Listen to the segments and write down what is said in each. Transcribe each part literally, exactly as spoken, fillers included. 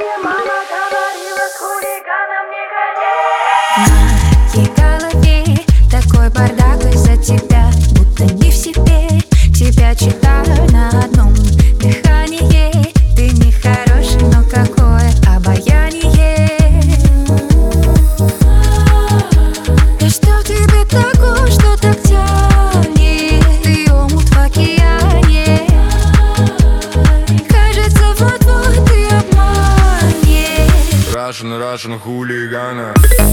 мне мама говорила, с хулиганом не ходи. В моей голове такой бардак из-за тебя, будто не в себе. Тебя читаю на одном дыхании. Ты не хороший, но какое обаяние. Да что в тебе такое, что так тянет? Ты омут в океане. Кажется, вот-вот ты обманешь. Russian, Russian хулигана.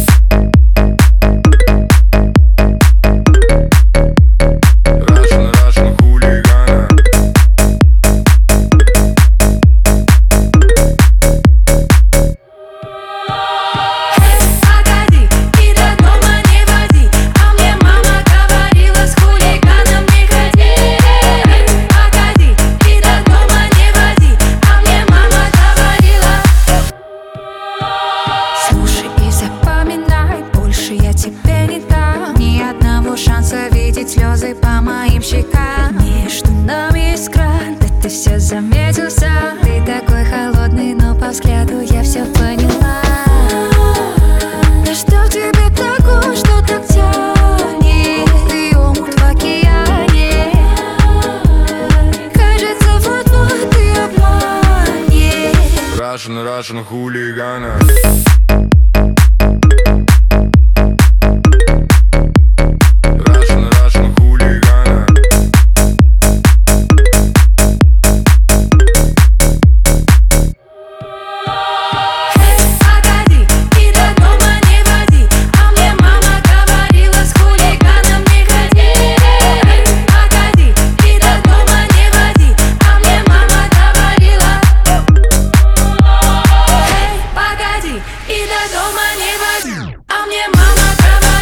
Тебе не дам ни одного шанса видеть слезы по моим щекам. Между нами искра, да ты все заметил сам. Ты такой холодный, но по взгляду я все поняла. Да что в тебе такое, что так тянет? Ты омут в океане. Кажется, вот-вот ты обманешь. Russian, Russian хулигана. И до дома не води, а мне мама говорила.